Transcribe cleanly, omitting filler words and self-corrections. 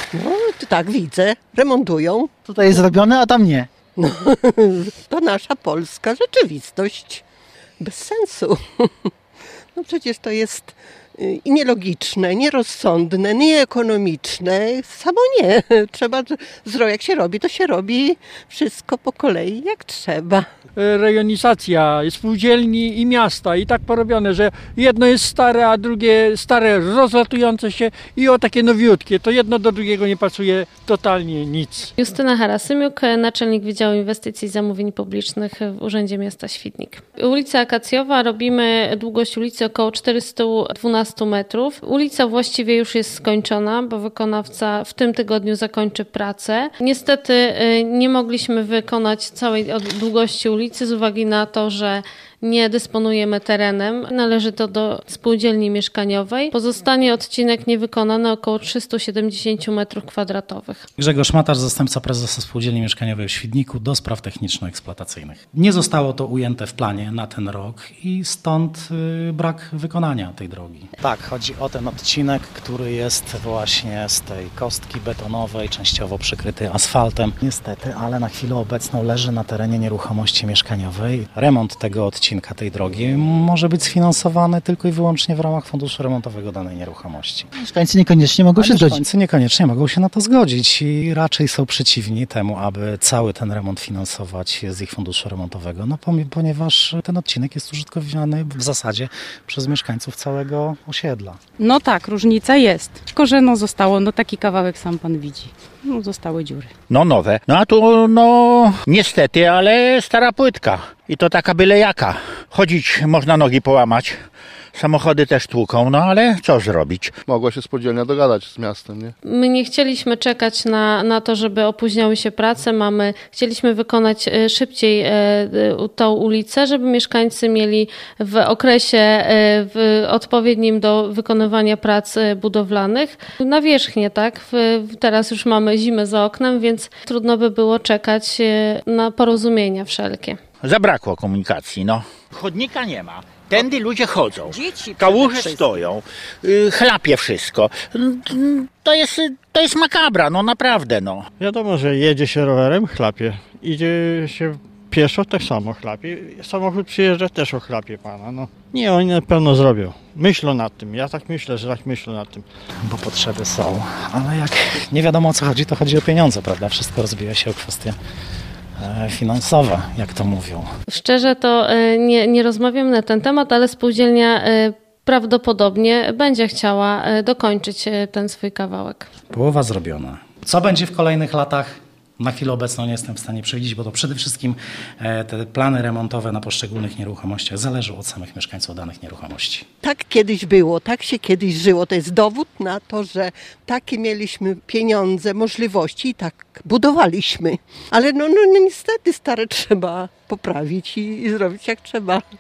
No, tak widzę, remontują. Tutaj jest zrobione, a tam nie. No, to nasza polska rzeczywistość. Bez sensu. No przecież to jest i nielogiczne, nierozsądne, nieekonomiczne. Samo nie. Trzeba, jak się robi, to się robi wszystko po kolei jak trzeba. Rejonizacja spółdzielni i miasta i tak porobione, że jedno jest stare, a drugie stare, rozlatujące się i o takie nowiutkie. To jedno do drugiego nie pasuje totalnie nic. Justyna Harasymiuk, naczelnik Wydziału Inwestycji i Zamówień Publicznych w Urzędzie Miasta Świdnik. Ulica Akacjowa, robimy długość ulicy około 412 metrów. Ulica właściwie już jest skończona, bo wykonawca w tym tygodniu zakończy pracę. Niestety nie mogliśmy wykonać całej długości ulicy z uwagi na to, że nie dysponujemy terenem. Należy to do spółdzielni mieszkaniowej. Pozostanie odcinek niewykonany około 370 m2. Grzegorz Matarz, zastępca prezesa Spółdzielni Mieszkaniowej w Świdniku do spraw techniczno-eksploatacyjnych. Nie zostało to ujęte w planie na ten rok i stąd brak wykonania tej drogi. Tak, chodzi o ten odcinek, który jest właśnie z tej kostki betonowej, częściowo przykryty asfaltem. Niestety, ale na chwilę obecną leży na terenie nieruchomości mieszkaniowej. Remont tego odcinka tej drogi może być sfinansowany tylko i wyłącznie w ramach funduszu remontowego danej nieruchomości. Mieszkańcy niekoniecznie mogą się zgodzić. Mieszkańcy niekoniecznie mogą się na to zgodzić i raczej są przeciwni temu, aby cały ten remont finansować z ich funduszu remontowego, ponieważ ten odcinek jest użytkowany w zasadzie przez mieszkańców całego osiedla. No tak, różnica jest. Tylko, że zostało, taki kawałek sam pan widzi. Zostały dziury. No nowe. No a tu niestety, ale stara płytka. I to taka byle jaka. Chodzić można, nogi połamać. Samochody też tłuką, no ale co zrobić? Mogła się spółdzielnia dogadać z miastem, nie? My nie chcieliśmy czekać na to, żeby opóźniały się prace. Chcieliśmy wykonać szybciej tą ulicę, żeby mieszkańcy mieli w okresie odpowiednim do wykonywania prac budowlanych nawierzchnię, tak? Teraz już mamy zimę za oknem, więc trudno by było czekać na porozumienia wszelkie. Zabrakło komunikacji, Chodnika nie ma. Tędy ludzie chodzą. Kałuże stoją. Chlapie wszystko. To jest makabra, naprawdę, Wiadomo, że jedzie się rowerem, chlapie. Idzie się pieszo, tak samo chlapie. Samochód przyjeżdża, też ochlapie pana, Nie, oni na pewno zrobią. Myślą nad tym. Ja tak myślę, że tak myślą nad tym. Bo potrzeby są, ale jak nie wiadomo o co chodzi, to chodzi o pieniądze, prawda? Wszystko rozbija się o kwestie finansowe, jak to mówią. Szczerze to nie rozmawiam na ten temat, ale spółdzielnia prawdopodobnie będzie chciała dokończyć ten swój kawałek. Połowa zrobiona. Co będzie w kolejnych latach? Na chwilę obecną nie jestem w stanie przewidzieć, bo to przede wszystkim te plany remontowe na poszczególnych nieruchomościach zależą od samych mieszkańców danych nieruchomości. Tak kiedyś było, tak się kiedyś żyło. To jest dowód na to, że takie mieliśmy pieniądze, możliwości i tak budowaliśmy. Ale niestety stare trzeba poprawić i zrobić jak trzeba.